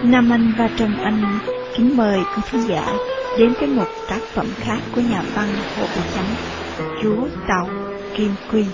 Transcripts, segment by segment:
Nam Anh và Trần Anh kính mời quý thính giả đến với một tác phẩm khác của nhà văn Hồ Thị Chánh, Chúa Tàu Kim Quy.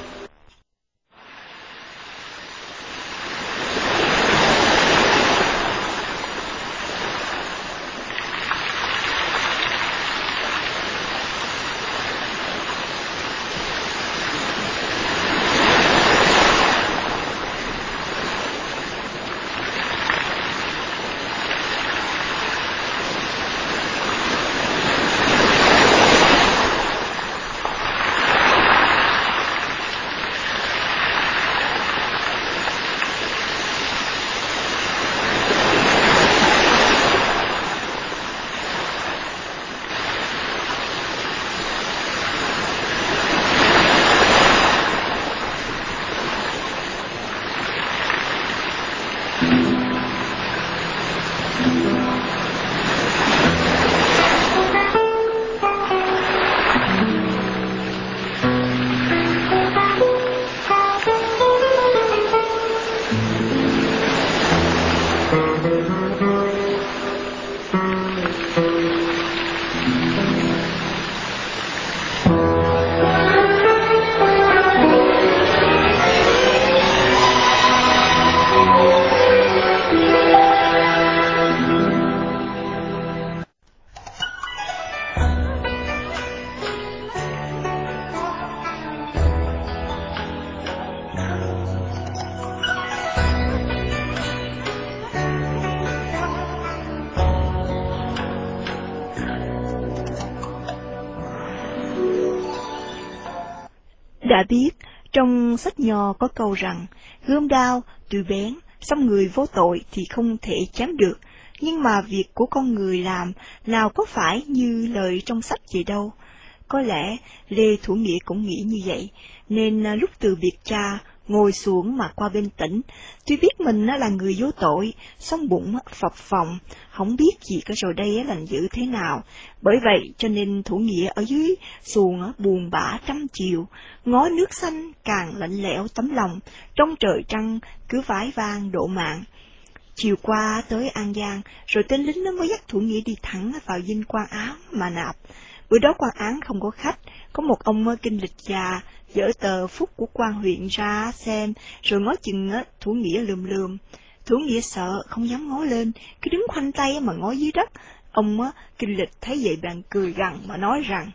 Đã biết, trong sách Nho có câu rằng, gươm đao, tuy bén, song người vô tội thì không thể chém được, nhưng mà việc của con người làm, nào có phải như lời trong sách vậy đâu. Có lẽ Lê Thủ Nghĩa cũng nghĩ như vậy, nên lúc từ biệt cha, ngồi xuống mà qua bên Tĩnh, tuy biết mình là người vô tội, song bụng phập phồng, không biết gì có rồi đây là dữ thế nào. Bởi vậy cho nên Thủ Nghĩa ở dưới xuồng buồn bã trăm chiều, ngó nước xanh càng lạnh lẽo tấm lòng, trong trời trăng cứ vái vang độ mạng. Chiều qua tới An Giang, rồi tên lính nó mới dắt Thủ Nghĩa đi thẳng vào dinh Quan Án mà nạp. Bữa đó Quan Án không có khách, có một ông kinh lịch già dỡ tờ phúc của quan huyện ra xem, rồi ngó chừng Thủ Nghĩa lườm lườm. Thủ Nghĩa sợ không dám ngó lên, cứ đứng khoanh tay mà ngó dưới đất. Ông kinh lịch thấy vậy bèn cười gằn mà nói rằng: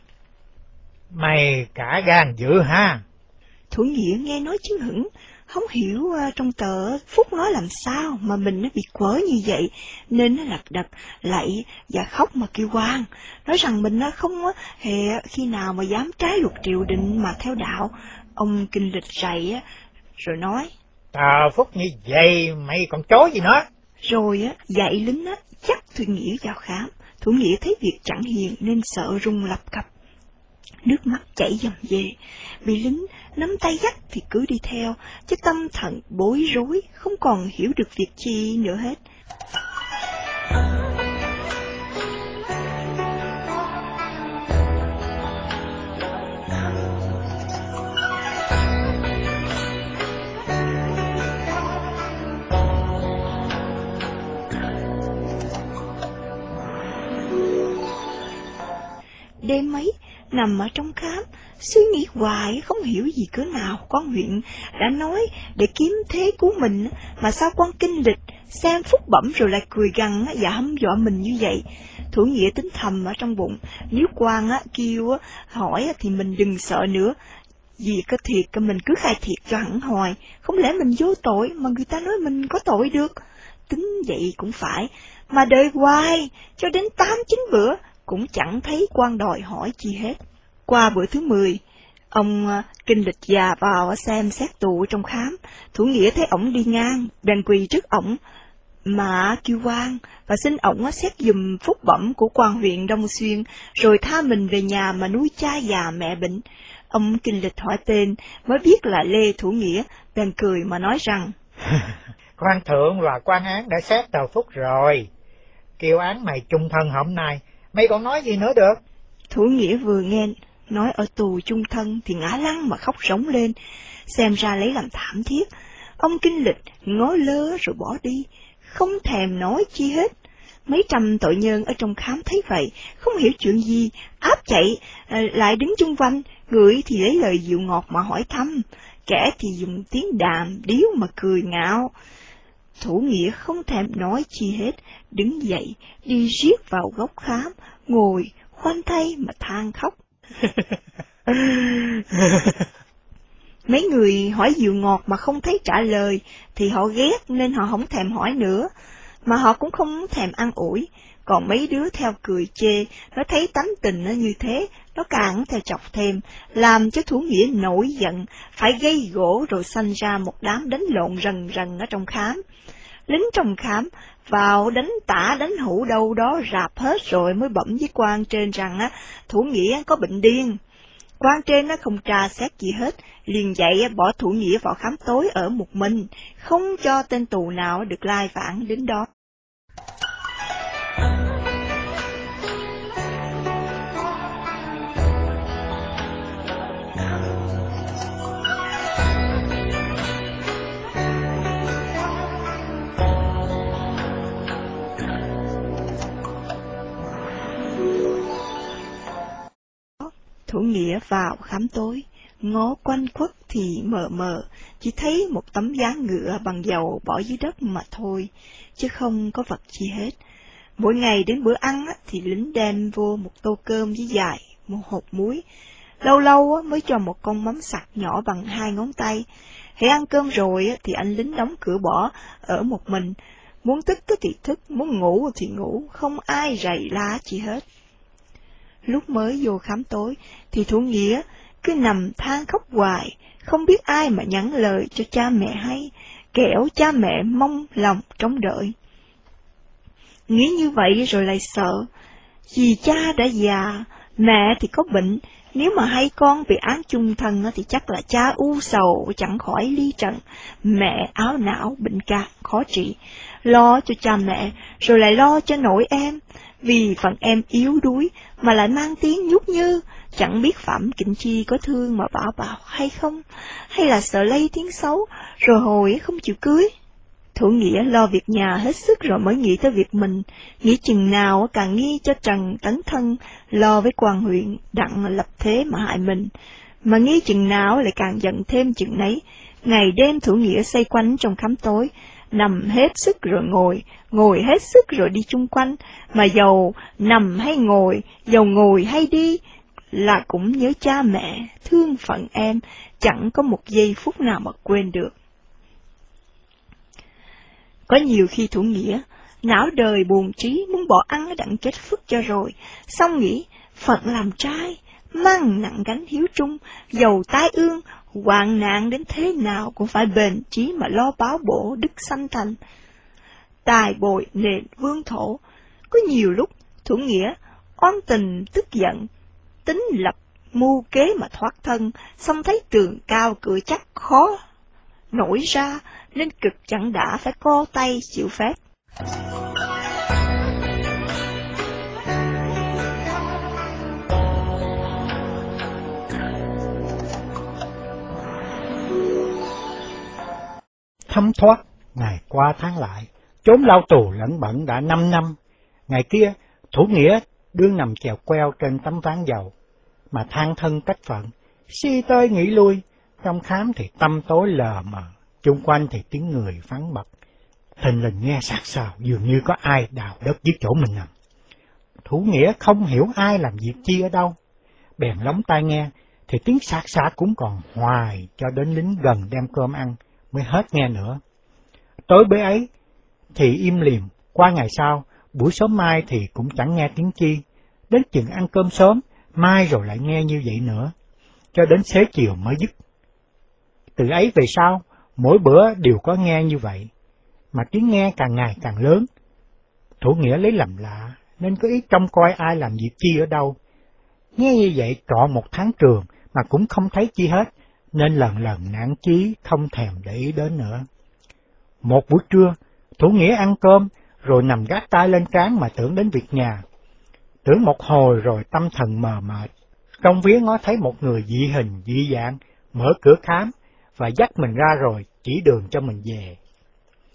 Mày cả gan dữ ha. Thủ Nghĩa nghe nói chưng hửng, không hiểu trong tờ phúc nói làm sao mà mình nó bị quở như vậy, nên nó lật đật lạy và khóc mà kêu oan, nói rằng mình nó không hề khi nào mà dám trái luật triều đình mà theo đạo. Ông kinh lịch rầy rồi nói: Tờ phúc như vậy mày còn chối gì nữa? Rồi dạy lính dắt Thủ Nghĩa vào khám. Thủ Nghĩa thấy việc chẳng hiền nên sợ run lập cập, nước mắt chảy dầm về. Bị lính nắm tay dắt thì cứ đi theo, chứ tâm thần bối rối, không còn hiểu được việc chi nữa hết. Đêm ấy, nằm ở trong khám, suy nghĩ hoài không hiểu gì cỡ nào. Quan huyện đã nói để kiếm thế cứu mình, mà sao quan kinh lịch xem phúc bẩm rồi lại cười gằn và hăm dọa mình như vậy. Thủ Nghĩa tính thầm ở trong bụng, nếu quan kêu hỏi thì mình đừng sợ nữa, vì có thiệt mình cứ khai thiệt cho hẳn hoài, không lẽ mình vô tội mà người ta nói mình có tội được. Tính vậy cũng phải, mà đợi hoài cho đến 8-9 bữa cũng chẳng thấy quan đòi hỏi chi hết. Qua bữa thứ 10, ông kinh lịch già vào xem xét tù trong khám. Thủ Nghĩa thấy ổng đi ngang, bèn quỳ trước ổng mà kêu oan và xin ổng xét giùm phúc bẩm của quan huyện Đông Xuyên, rồi tha mình về nhà mà nuôi cha già mẹ bệnh. Ông kinh lịch hỏi tên, mới biết là Lê Thủ Nghĩa, bèn cười mà nói rằng: Quan thượng và quan án đã xét tờ phúc rồi, kêu án mày chung thân hôm nay, mày còn nói gì nữa được? Thủ Nghĩa vừa nghe nói ở tù chung thân thì ngã lăn mà khóc rống lên, xem ra lấy làm thảm thiết. Ông kinh lịch ngó lơ rồi bỏ đi, không thèm nói chi hết. Mấy trăm tội nhân ở trong khám thấy vậy, không hiểu chuyện gì, áp chạy, lại đứng chung quanh, người thì lấy lời dịu ngọt mà hỏi thăm, kẻ thì dùng tiếng đàm điếu mà cười ngạo. Thủ nghĩa không thèm nói chi hết, đứng dậy, đi riết vào góc khám, ngồi, khoanh tay mà than khóc. Mấy người hỏi dịu ngọt mà không thấy trả lời, thì họ ghét nên họ không thèm hỏi nữa, mà họ cũng không thèm an ủi. Còn mấy đứa theo cười chê, nó thấy tánh tình nó như thế, nó càng theo chọc thêm, làm cho Thủ nghĩa nổi giận, phải gây gỗ rồi sanh ra một đám đánh lộn rần rần ở trong khám. Lính trong khám vào đánh tả đánh hữu đâu đó rạp hết rồi mới bẩm với quan trên rằng Thủ nghĩa có bệnh điên. Quan trên nó không tra xét gì hết, liền dạy bỏ Thủ nghĩa vào khám tối ở một mình, không cho tên tù nào được lai vãng đến đó. Thủ nghĩa vào khám tối, ngó quanh quất thì mờ mờ, chỉ thấy một tấm ván ngựa bằng dầu bỏ dưới đất mà thôi, chứ không có vật chi hết. Mỗi ngày đến bữa ăn thì lính đem vô một tô cơm với dài, một hộp muối, lâu lâu mới cho một con mắm sặc nhỏ bằng 2 ngón tay. Hễ ăn cơm rồi thì anh lính đóng cửa bỏ ở một mình, muốn thức thì thức, muốn ngủ thì ngủ, không ai rầy la chi hết. Lúc mới vô khám tối thì Thủ nghĩa cứ nằm than khóc hoài, không biết ai mà nhắn lời cho cha mẹ hay, kẻo cha mẹ mong lòng trông đợi. Nghĩ như vậy rồi lại sợ, vì cha đã già, mẹ thì có bệnh, nếu mà hai con bị án chung thân thì chắc là cha u sầu chẳng khỏi ly trần, mẹ áo não bệnh cạn khó trị, lo cho cha mẹ rồi lại lo cho nội em, vì phận em yếu đuối mà lại mang tiếng nhút như, chẳng biết Phạm Kịnh Chi có thương mà bảo hay không, hay là sợ lây tiếng xấu, rồi hồi không chịu cưới. Thủ nghĩa lo việc nhà hết sức rồi mới nghĩ tới việc mình, nghĩ chừng nào càng nghi cho Trần Tấn Thân lo với quan huyện đặng lập thế mà hại mình, mà nghi chừng nào lại càng giận thêm chừng nấy. Ngày đêm Thủ nghĩa xoay quanh trong khám tối, nằm hết sức rồi ngồi hết sức rồi đi chung quanh, mà dầu nằm hay ngồi, dầu ngồi hay đi, là cũng nhớ cha mẹ, thương phận em, chẳng có một giây phút nào mà quên được. Có nhiều khi Thủ nghĩa, não đời buồn trí muốn bỏ ăn đặng chết phước cho rồi, xong nghĩ, phận làm trai, mang nặng gánh hiếu trung, dầu tai ương, hoạn nạn đến thế nào cũng phải bền chí mà lo báo bổ đức sanh thành. Tài bồi nền vương thổ, có nhiều lúc Thủ nghĩa oan tình tức giận, tính lập mưu kế mà thoát thân, xong thấy tường cao cửa chắc khó nổi ra, nên cực chẳng đã phải co tay chịu phép. Thấm thoát, ngày qua tháng lại, trốn lao tù lẫn bẩn đã 5 năm. Ngày kia, Thủ nghĩa đương nằm chèo queo trên tấm ván dầu, mà than thân trách phận, suy tới nghĩ lui, trong khám thì tăm tối lờ mờ, chung quanh thì tiếng người vắng bật, thình lình nghe sạc sào dường như có ai đào đất dưới chỗ mình nằm. Thủ nghĩa không hiểu ai làm việc chi ở đâu, bèn lóng tai nghe, thì tiếng sạc sạc cũng còn hoài cho đến lính gần đem cơm ăn mới hết nghe nữa. Tối bữa ấy thì im lìm, qua ngày sau, buổi sớm mai thì cũng chẳng nghe tiếng chi, đến chừng ăn cơm sớm, mai rồi lại nghe như vậy nữa, cho đến xế chiều mới dứt. Từ ấy về sau, mỗi bữa đều có nghe như vậy, mà tiếng nghe càng ngày càng lớn. Thủ nghĩa lấy làm lạ, nên có ý trông coi ai làm việc chi ở đâu. Nghe như vậy trọ một tháng trường mà cũng không thấy chi hết, nên lần lần nản chí không thèm để ý đến nữa. Một buổi trưa, Thủ nghĩa ăn cơm, rồi nằm gác tay lên trán mà tưởng đến việc nhà. Tưởng một hồi rồi tâm thần mờ mệt, trong vía ngó thấy một người dị hình dị dạng, mở cửa khám, và dắt mình ra rồi chỉ đường cho mình về.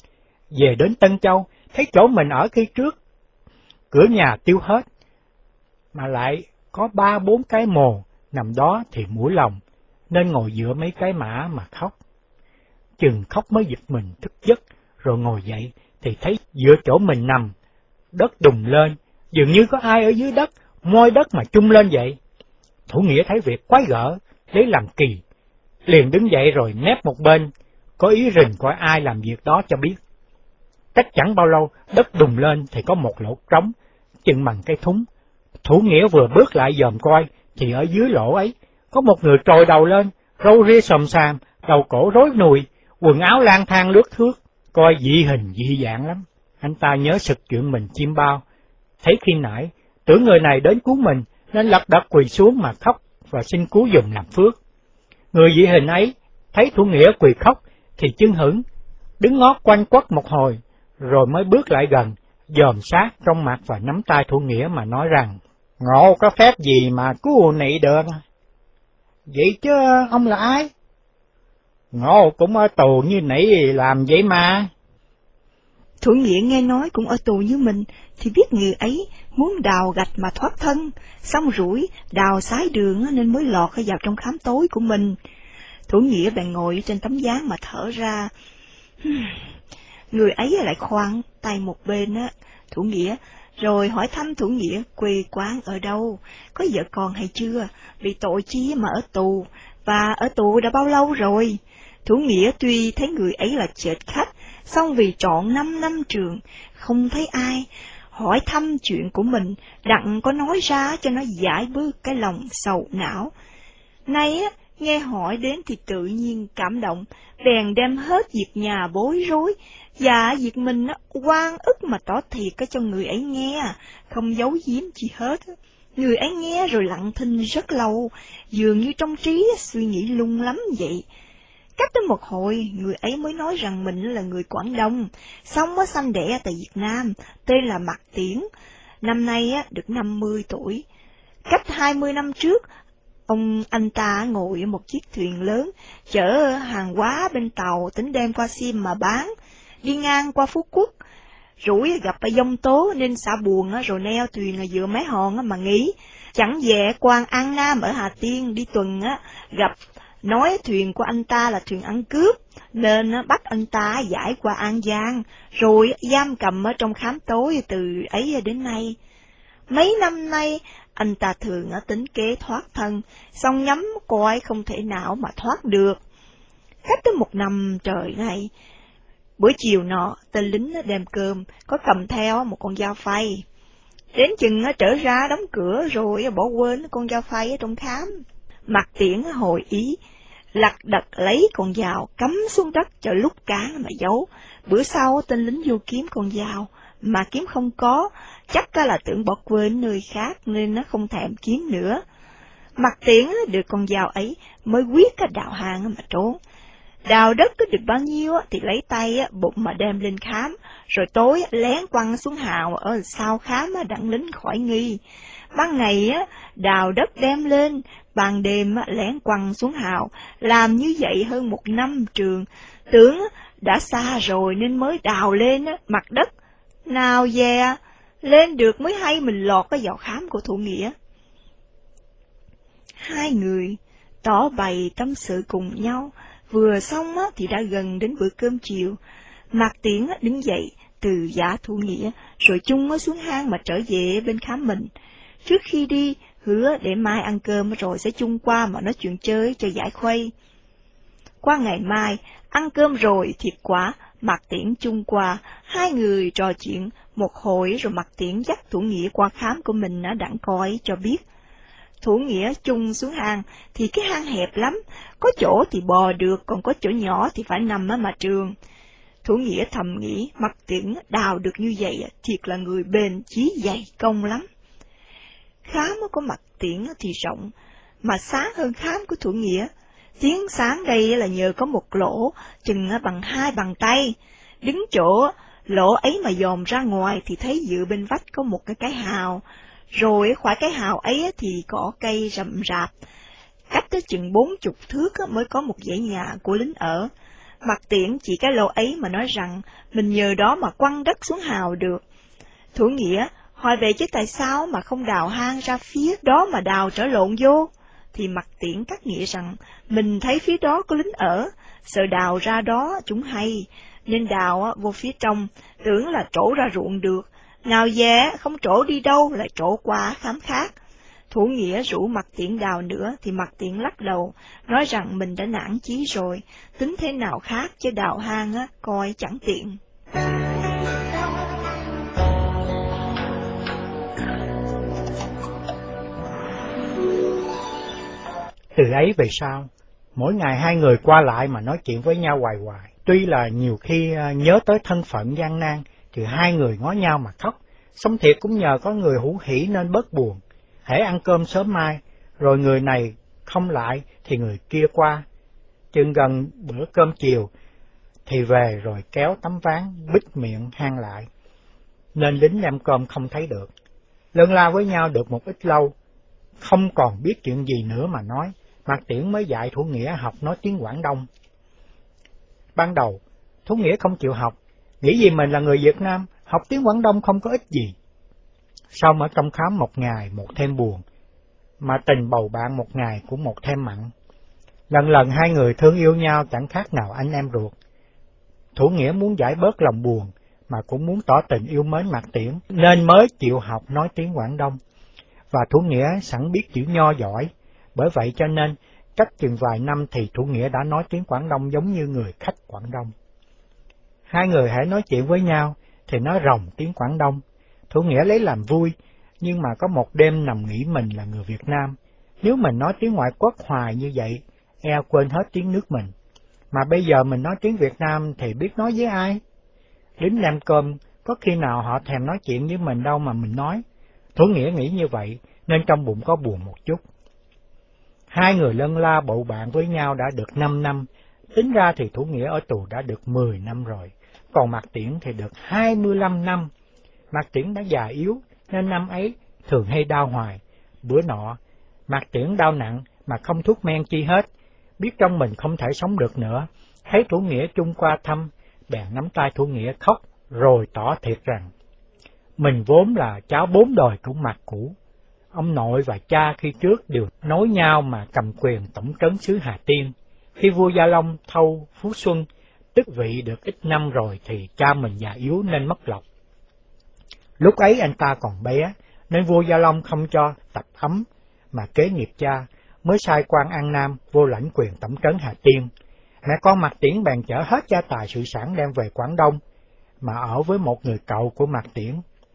về đến Tân Châu, thấy chỗ mình ở khi trước, cửa nhà tiêu hết, mà lại có 3-4 cái mồ nằm đó thì mũi lòng, nên ngồi giữa mấy cái mả mà khóc. Chừng khóc mới giật mình thức giấc, rồi ngồi dậy thì thấy giữa chỗ mình nằm, đất đùng lên, dường như có ai ở dưới đất, moi đất mà chung lên vậy. Thủ Nghĩa thấy việc quái gở, lấy làm kỳ, liền đứng dậy rồi nép một bên, có ý rình coi ai làm việc đó cho biết. Cách chẳng bao lâu, đất đùng lên thì có một lỗ trống, chừng bằng cây thúng. Thủ Nghĩa vừa bước lại dòm coi, thì ở dưới lỗ ấy, có một người trồi đầu lên, râu ria xồm xàm, đầu cổ rối nùi, quần áo lang thang lướt thướt, coi dị hình dị dạng lắm. Anh ta nhớ sực chuyện mình chiêm bao, thấy khi nãy, tưởng người này đến cứu mình, nên lật đật quỳ xuống mà khóc và xin cứu giùm làm phước. Người dị hình ấy, thấy Thủ Nghĩa quỳ khóc, thì chưng hửng, đứng ngó quanh quất một hồi, rồi mới bước lại gần, dòm sát trong mặt và nắm tay Thủ Nghĩa mà nói rằng, Ngộ có phép gì mà cứu nị được? Vậy chứ ông là ai? Ngộ cũng ở tù như nị làm vậy mà. Thủ Nghĩa nghe nói cũng ở tù như mình, thì biết người ấy muốn đào gạch mà thoát thân, xong rủi đào sái đường nên mới lọt vào trong khám tối của mình. Thủ Nghĩa bèn ngồi trên tấm ván mà thở ra. Người ấy lại khoan tay một bên Thủ Nghĩa, rồi hỏi thăm Thủ Nghĩa quê quán ở đâu, có vợ con hay chưa, bị tội chi mà ở tù, và ở tù đã bao lâu rồi. Thủ Nghĩa tuy thấy người ấy là chết khách, song vì trọn 5 năm trường, không thấy ai hỏi thăm chuyện của mình, đặng có nói ra cho nó giải bớt cái lòng sầu não. Nay nghe hỏi đến thì tự nhiên cảm động, bèn đem hết việc nhà bối rối, và việc mình oan ức mà tỏ thiệt cho người ấy nghe, không giấu giếm chi hết. Người ấy nghe rồi lặng thinh rất lâu, dường như trong trí suy nghĩ lung lắm vậy. Cách tới một hồi, người ấy mới nói rằng mình là người Quảng Đông, xong sanh đẻ tại Việt Nam, tên là Mạc Tiễn, năm nay được 50 tuổi. Cách 20 năm trước, anh ta ngồi ở một chiếc thuyền lớn, chở hàng hóa bên tàu tính đem qua Sim mà bán, đi ngang qua Phú Quốc, rủi gặp giông tố nên xả buồn rồi neo thuyền ở giữa mé hòn mà nghỉ. Chẳng về quan An Nam ở Hà Tiên đi tuần gặp, nói thuyền của anh ta là thuyền ăn cướp, nên bắt anh ta giải qua An Giang, rồi giam cầm ở trong khám tối từ ấy đến nay. Mấy năm nay, anh ta thường tính kế thoát thân, song nhắm coi không thể nào mà thoát được. Cách tới 1 năm trời này, bữa chiều nọ, tên lính đem cơm, có cầm theo một con dao phay. Đến chừng trở ra đóng cửa rồi bỏ quên con dao phay ở trong khám. Mạc Tiễn hồi ý, lật đật lấy con dao cắm xuống đất cho lúc cá mà giấu. Bữa sau tên lính vô kiếm con dao, mà kiếm không có, chắc là tưởng bỏ quên nơi khác nên nó không thèm kiếm nữa. Mạc Tiễn được con dao ấy mới quyết đào hang mà trốn. Đào đất có được bao nhiêu thì lấy tay bụng mà đem lên khám, rồi tối lén quăng xuống hào ở sau khám đặng lính khỏi nghi. Ban ngày đào đất đem lên, ban đêm lén quăng xuống hào, làm như vậy hơn 1 năm trường, tưởng đã xa rồi nên mới đào lên mặt đất. Nào về lên được mới hay mình lọt vào khám của Thủ Nghĩa. Hai người tỏ bày tâm sự cùng nhau, vừa xong thì đã gần đến bữa cơm chiều. Mạc Tiễn đứng dậy từ giả Thủ Nghĩa, rồi chung xuống hang mà trở về bên khám mình. Trước khi đi, hứa để mai ăn cơm rồi sẽ chung qua mà nói chuyện chơi cho giải khuây. Qua ngày mai, ăn cơm rồi thiệt quả, Mạc Tiễn chung qua, hai người trò chuyện một hồi rồi Mạc Tiễn dắt Thủ Nghĩa qua khám của mình đặng coi cho biết. Thủ Nghĩa chung xuống hang thì cái hang hẹp lắm, có chỗ thì bò được, còn có chỗ nhỏ thì phải nằm mà trường. Thủ Nghĩa thầm nghĩ Mạc Tiễn đào được như vậy thiệt là người bền chí dày công lắm. Khám của Mạc Tiễn thì rộng, mà sáng hơn khám của Thủ Nghĩa. Tiếng sáng đây là nhờ có một lỗ chừng bằng 2 bàn tay. Đứng chỗ lỗ ấy mà dòm ra ngoài thì thấy dựa bên vách có một cái hào, rồi khỏi cái hào ấy thì có cây rậm rạp. Cách tới chừng 40 thước mới có một dãy nhà của lính ở. Mặt Tiễn chỉ cái lô ấy mà nói rằng mình nhờ đó mà quăng đất xuống hào được. Thủ Nghĩa hỏi vậy chứ tại sao mà không đào hang ra phía đó mà đào trở lộn vô? Thì Mặt Tiễn cắt nghĩa rằng mình thấy phía đó có lính ở, sợ đào ra đó chúng hay, nên đào vô phía trong, tưởng là trổ ra ruộng được. Nào về không trổ đi đâu lại trổ qua khám khác. Thủ Nghĩa rủ Mặt Tiễn đào nữa thì Mặt Tiễn lắc đầu, nói rằng mình đã nản chí rồi, tính thế nào khác chứ đào hang coi chẳng tiện. Từ ấy về sau, mỗi ngày hai người qua lại mà nói chuyện với nhau hoài hoài. Tuy là nhiều khi nhớ tới thân phận gian nan, thì hai người ngó nhau mà khóc. Sống thiệt cũng nhờ có người hữu hỉ nên bớt buồn. Hễ ăn cơm sớm mai, rồi người này không lại thì người kia qua. Chừng gần bữa cơm chiều thì về rồi kéo tấm ván bít miệng hang lại, nên lính đem cơm không thấy được. Lân la với nhau được một ít lâu, không còn biết chuyện gì nữa mà nói, Mặt Tiễn mới dạy Thủ Nghĩa học nói tiếng Quảng Đông. Ban đầu, Thủ Nghĩa không chịu học, nghĩ gì mình là người Việt Nam, học tiếng Quảng Đông không có ích gì. Xong ở trong khám một ngày một thêm buồn, mà tình bầu bạn một ngày cũng một thêm mặn. Lần lần hai người thương yêu nhau chẳng khác nào anh em ruột. Thủ Nghĩa muốn giải bớt lòng buồn, mà cũng muốn tỏ tình yêu mến Mặt Tiễn, nên mới chịu học nói tiếng Quảng Đông. Và Thủ Nghĩa sẵn biết chữ Nho giỏi, bởi vậy cho nên cách chừng vài năm thì Thủ Nghĩa đã nói tiếng Quảng Đông giống như người khách Quảng Đông. Hai người hãy nói chuyện với nhau thì nói ròng tiếng Quảng Đông. Thủ Nghĩa lấy làm vui, nhưng mà có một đêm nằm nghĩ mình là người Việt Nam. Nếu mình nói tiếng ngoại quốc hoài như vậy, quên hết tiếng nước mình. Mà bây giờ mình nói tiếng Việt Nam thì biết nói với ai? Lính đem cơm, có khi nào họ thèm nói chuyện với mình đâu mà mình nói. Thủ Nghĩa nghĩ như vậy, nên trong bụng có buồn một chút. Hai người lân la bầu bạn với nhau đã được 5 năm, tính ra thì Thủ Nghĩa ở tù đã được 10 năm rồi, còn Mặt Tiễn thì được 25 năm. Mặt Tiễn đã già yếu, nên năm ấy thường hay đau hoài. Bữa nọ, Mặt Tiễn đau nặng mà không thuốc men chi hết, biết trong mình không thể sống được nữa. Thấy Thủ Nghĩa chung qua thăm, bèn nắm tay Thủ Nghĩa khóc, rồi tỏ thiệt rằng mình vốn là cháu 4 đời của Mặt cũ. Ông nội và cha khi trước đều nối nhau mà cầm quyền tổng trấn xứ Hà Tiên. Khi vua Gia Long thâu Phú Xuân, tức vị được ít năm rồi thì cha mình già yếu nên mất lộc. Lúc ấy anh ta còn bé, nên vua Gia Long không cho tập ấm, mà kế nghiệp cha, mới sai quan An Nam vô lãnh quyền tổng trấn Hà Tiên. Mẹ con Mặt Tiễn bèn chở hết gia tài sự sản đem về Quảng Đông, mà ở với một người cậu của Mặt Tiễn.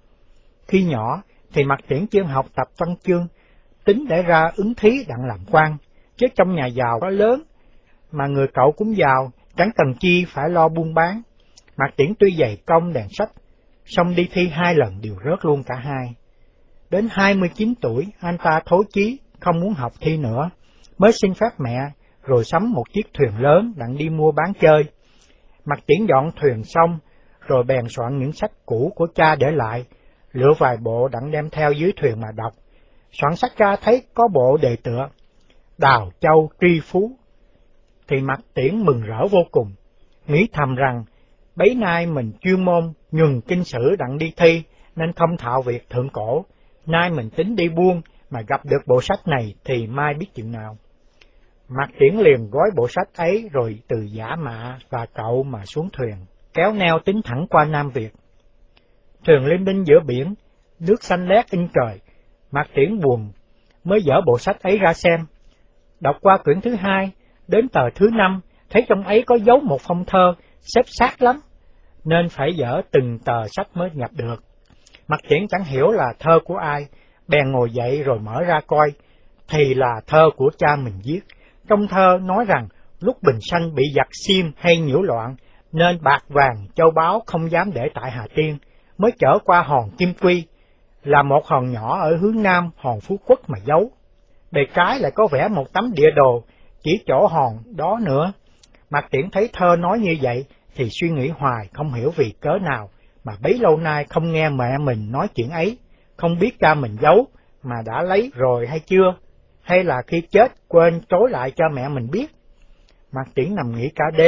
Khi nhỏ thì Mặt Tiễn chuyên học tập văn chương, tính để ra ứng thí đặng làm quan, chứ trong nhà giàu có lớn, mà người cậu cũng giàu, chẳng cần chi phải lo buôn bán. Mặt Tiễn tuy dày công đèn sách, song đi thi 2 lần đều rớt luôn cả hai. Đến 29 tuổi, anh ta thối chí, không muốn học thi nữa, mới xin phép mẹ, rồi sắm một chiếc thuyền lớn đặng đi mua bán chơi. Mặt Tiễn dọn thuyền xong, rồi bèn soạn những sách cũ của cha để lại, lựa vài bộ đặng đem theo dưới thuyền mà đọc. Soạn sách ra thấy có bộ đề tựa Đào Châu Tri Phú, thì Mặt Tiễn mừng rỡ vô cùng, nghĩ thầm rằng bấy nay mình chuyên môn nhuần kinh sử đặng đi thi, nên không thạo việc thượng cổ. Nay mình tính đi buôn, mà gặp được bộ sách này thì mai biết chừng nào. Mặt Tiễn liền gói bộ sách ấy rồi từ Giả Mạ và cậu mà xuống thuyền, kéo neo tính thẳng qua Nam Việt. Thuyền lên đinh giữa biển, nước xanh lét in trời. Mặt Tiễn buồn, mới dở bộ sách ấy ra xem. Đọc qua quyển thứ 2, đến tờ thứ 5, thấy trong ấy có dấu một phong thơ, xếp sát lắm, nên phải dở từng tờ sách mới nhập được. Mặt Tiễn chẳng hiểu là thơ của ai, bèn ngồi dậy rồi mở ra coi, thì là thơ của cha mình viết. Trong thơ nói rằng lúc Bình Sanh bị giặc xiêm hay nhiễu loạn, nên bạc vàng châu báu không dám để tại Hà Tiên, mới chở qua hòn Kim Quy, là một hòn nhỏ ở hướng nam hòn Phú Quốc mà giấu. Bề trái lại có vẽ một tấm địa đồ, chỉ chỗ hòn đó nữa. Mặt Tiễn thấy thơ nói như vậy, thì suy nghĩ hoài không hiểu vì cớ nào, mà bấy lâu nay không nghe mẹ mình nói chuyện ấy, không biết cha mình giấu, mà đã lấy rồi hay chưa, hay là khi chết quên trối lại cho mẹ mình biết. Mặt Tiễn nằm nghĩ cả đêm,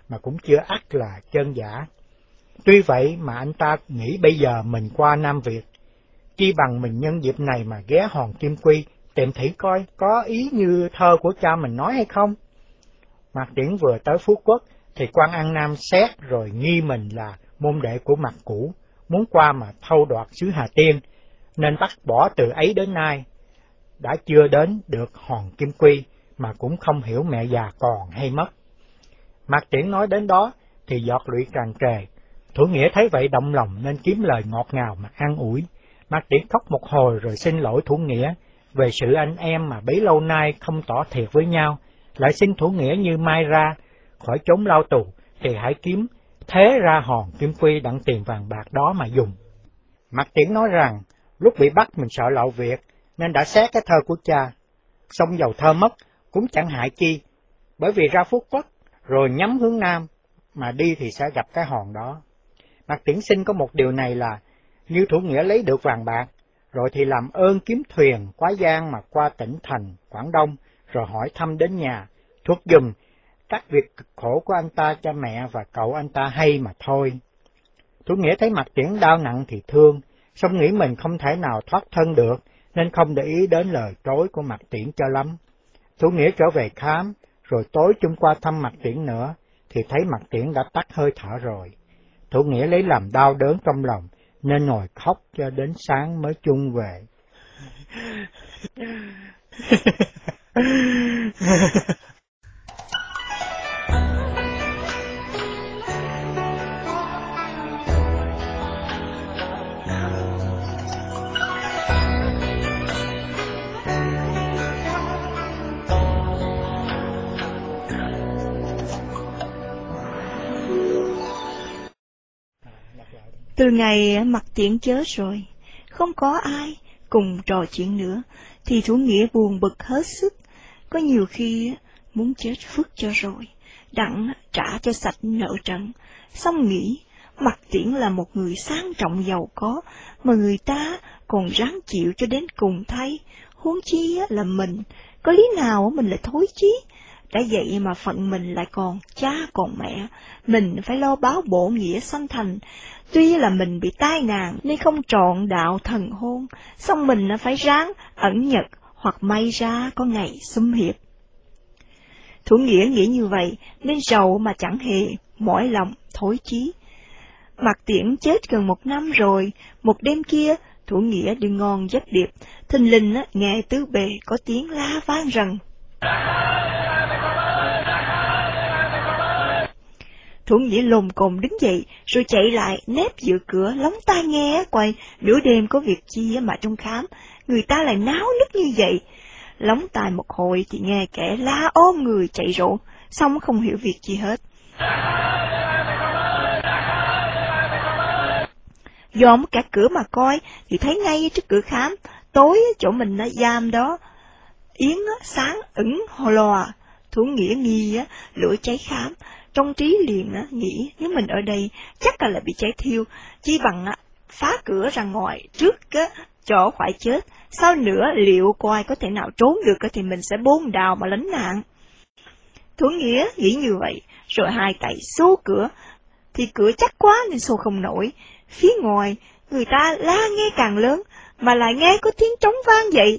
mà cũng chưa ắt là chân giả. Tuy vậy mà anh ta nghĩ bây giờ mình qua Nam Việt, chi bằng mình nhân dịp này mà ghé Hòn Kim Quy, tìm thử coi có ý như thơ của cha mình nói hay không. Mạc Tiễn vừa tới Phú Quốc thì quan An Nam xét rồi nghi mình là môn đệ của Mạc Cũ, muốn qua mà thâu đoạt xứ Hà Tiên, nên bắt bỏ từ ấy đến nay. Đã chưa đến được Hòn Kim Quy mà cũng không hiểu mẹ già còn hay mất. Mạc Tiễn nói đến đó thì giọt lụy tràn trề. Thủ Nghĩa thấy vậy động lòng nên kiếm lời ngọt ngào mà an ủi. Mạc Tiễn khóc một hồi rồi xin lỗi Thủ Nghĩa về sự anh em mà bấy lâu nay không tỏ thiệt với nhau, lại xin Thủ Nghĩa như mai ra khỏi chốn lao tù thì hãy kiếm thế ra Hòn Kim Quy đặng tiền vàng bạc đó mà dùng. Mạc Tiễn nói rằng lúc bị bắt mình sợ lộ việc nên đã xét cái thơ của cha, xong dầu thơ mất cũng chẳng hại chi, bởi vì ra Phú Quốc rồi nhắm hướng Nam mà đi thì sẽ gặp cái hòn đó. Mạc Tiễn xin có một điều này là, như Thủ Nghĩa lấy được vàng bạc, rồi thì làm ơn kiếm thuyền quá giang mà qua tỉnh thành Quảng Đông, rồi hỏi thăm đến nhà, thuốc giùm các việc cực khổ của anh ta cho mẹ và cậu anh ta hay mà thôi. Thủ Nghĩa thấy Mạc Tiễn đau nặng thì thương, song nghĩ mình không thể nào thoát thân được, nên không để ý đến lời trối của Mạc Tiễn cho lắm. Thủ Nghĩa trở về khám, rồi tối chung qua thăm Mạc Tiễn nữa, thì thấy Mạc Tiễn đã tắt hơi thở rồi. Thủ Nghĩa lấy làm đau đớn trong lòng, nên ngồi khóc cho đến sáng mới chung về. Từ ngày Mạc Tiễn chết rồi, không có ai cùng trò chuyện nữa, thì Thủ Nghĩa buồn bực hết sức. Có nhiều khi muốn chết phước cho rồi, đặng trả cho sạch nợ trần. Xong nghĩ, Mạc Tiễn là một người sang trọng giàu có, mà người ta còn ráng chịu cho đến cùng thay. Huống chi là mình, có lý nào mình lại thối chí? Đã vậy mà phận mình lại còn cha còn mẹ, mình phải lo báo bổ nghĩa sanh thành. Tuy là mình bị tai nạn nên không trọn đạo thần hôn, song mình phải ráng ẩn nhật hoặc may ra có ngày xâm hiệp. Thủ Nghĩa nghĩ như vậy nên rầu mà chẳng hề mỏi lòng thối chí. Mạc Tiễn chết gần 1 năm rồi, một đêm kia Thủ Nghĩa đi ngon giấc điệp, thình lình nghe tứ bề có tiếng la vang rằng: Thủ Nghĩa lồm cồm đứng dậy, rồi chạy lại nép giữa cửa lóng tai nghe coi nửa đêm có việc chi mà trong khám người ta lại náo nức như vậy. Lóng tai một hồi thì nghe kẻ la ôm người chạy rộ, xong không hiểu việc chi hết. Dòm cả cửa mà coi thì thấy ngay trước cửa khám, tối chỗ mình giam đó, yến sáng ửng hồ lòa. Thủ Nghĩa nghi lửa cháy khám, trong trí liền nghĩ nếu mình ở đây chắc là bị cháy thiêu, chi bằng phá cửa ra ngoài trước cho khỏi chết, sau nữa liệu coi có thể nào trốn được thì mình sẽ bôn đào mà lánh nạn. Thủ Nghĩa nghĩ như vậy, rồi hai tay xô cửa, thì cửa chắc quá nên xô không nổi. Phía ngoài người ta la nghe càng lớn, mà lại nghe có tiếng trống vang vậy.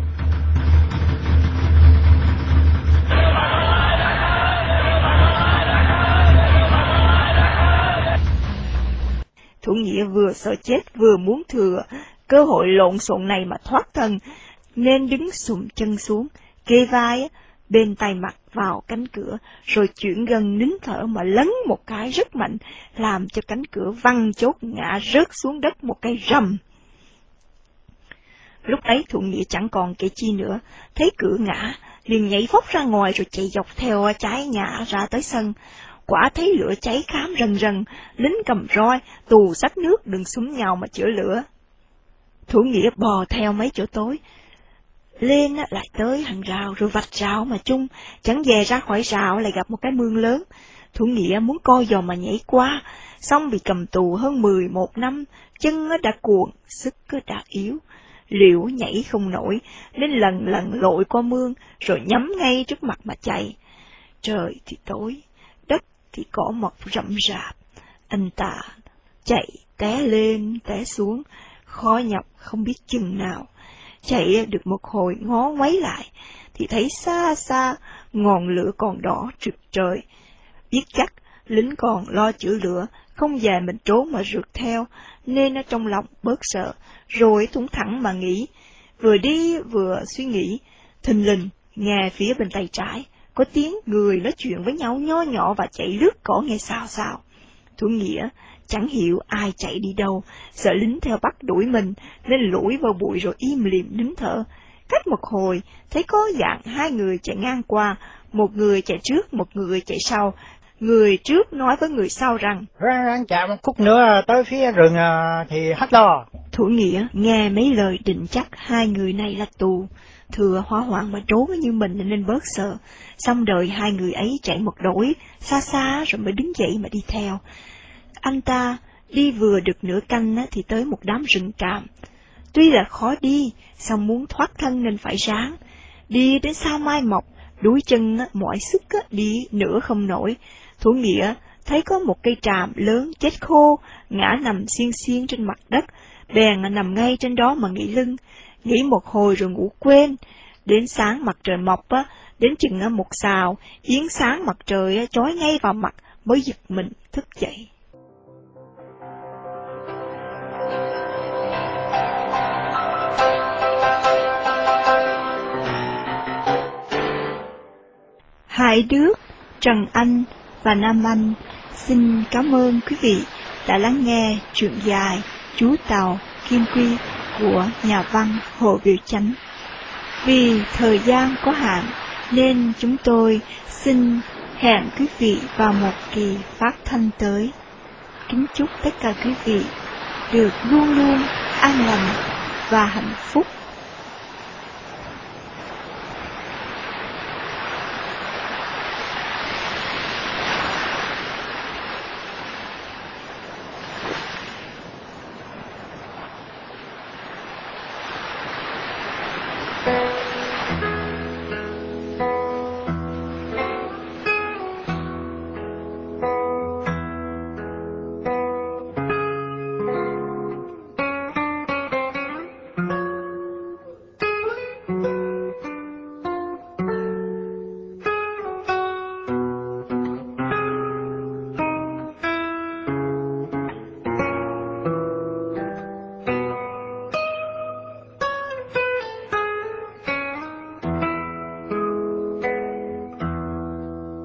Thủ Nghĩa vừa sợ chết vừa muốn thừa cơ hội lộn xộn này mà thoát thân, nên đứng sụm chân xuống, kê vai bên tay mặt vào cánh cửa, rồi chuyển gần nín thở mà lấn một cái rất mạnh, làm cho cánh cửa văng chốt ngã rớt xuống đất một cái rầm. Lúc ấy Thủ Nghĩa chẳng còn kể chi nữa, thấy cửa ngã, liền nhảy phóc ra ngoài rồi chạy dọc theo trái nhà ra tới sân. Quả thấy lửa cháy khám rần rần, lính cầm roi, tù xách nước đừng xúm nhau mà chữa lửa. Thủ Nghĩa bò theo mấy chỗ tối, lên lại tới hàng rào rồi vạch rào mà chung, chẳng về ra khỏi rào lại gặp một cái mương lớn. Thủ Nghĩa muốn coi dò mà nhảy qua, xong bị cầm tù hơn 11 năm, chân đã cuộn, sức đã yếu. Liệu nhảy không nổi, nên lần lần lội qua mương, rồi nhắm ngay trước mặt mà chạy. Trời thì tối, đất thì cỏ mọc rậm rạp. Anh ta chạy té lên té xuống, khó nhọc không biết chừng nào. Chạy được một hồi ngó ngoáy lại, thì thấy xa xa ngọn lửa còn đỏ rực trời. Biết chắc lính còn lo chữa lửa, không về mình trốn mà rượt theo, nên ở trong lòng bớt sợ, rồi thủng thẳng mà nghĩ. Vừa đi vừa suy nghĩ, thình lình nghe phía bên tay trái có tiếng người nói chuyện với nhau nho nhỏ và chạy lướt cỏ nghe xào xào. Thủ Nghĩa chẳng hiểu ai chạy đi đâu, sợ lính theo bắt đuổi mình nên lủi vào bụi rồi im lìm nín thở. Cách một hồi thấy có dạng hai người chạy ngang qua, một người chạy trước, một người chạy sau. Người trước nói với người sau rằng: Ráng chạy một khúc nữa tới phía rừng thì hết lo. Thủ Nghĩa nghe mấy lời định chắc hai người này là tù, thừa hỏa hoạn mà trốn như mình nên bớt sợ. Xong đợi hai người ấy chạy một đỗi xa xa rồi mới đứng dậy mà đi theo. Anh ta đi vừa được nửa canh thì tới một đám rừng tràm. Tuy là khó đi, song muốn thoát thân nên phải ráng. Đi đến sau mai mọc, đuối chân mỏi sức đi nửa không nổi. Thủ Nghĩa thấy có một cây tràm lớn chết khô, ngã nằm xiên xiên trên mặt đất, bèn nằm ngay trên đó mà nghỉ lưng. Nghỉ một hồi rồi ngủ quên. Đến sáng mặt trời mọc đến chừng một xào, yến sáng mặt trời chói ngay vào mặt mới giật mình thức dậy. Hai đứa Trần Anh và Nam Anh xin cảm ơn quý vị đã lắng nghe truyện dài Chú Tàu Kim Quy của nhà văn Hồ Biểu Chánh. Vì thời gian có hạn nên chúng tôi xin hẹn quý vị vào một kỳ phát thanh tới. Kính chúc tất cả quý vị được luôn luôn an lành và hạnh phúc.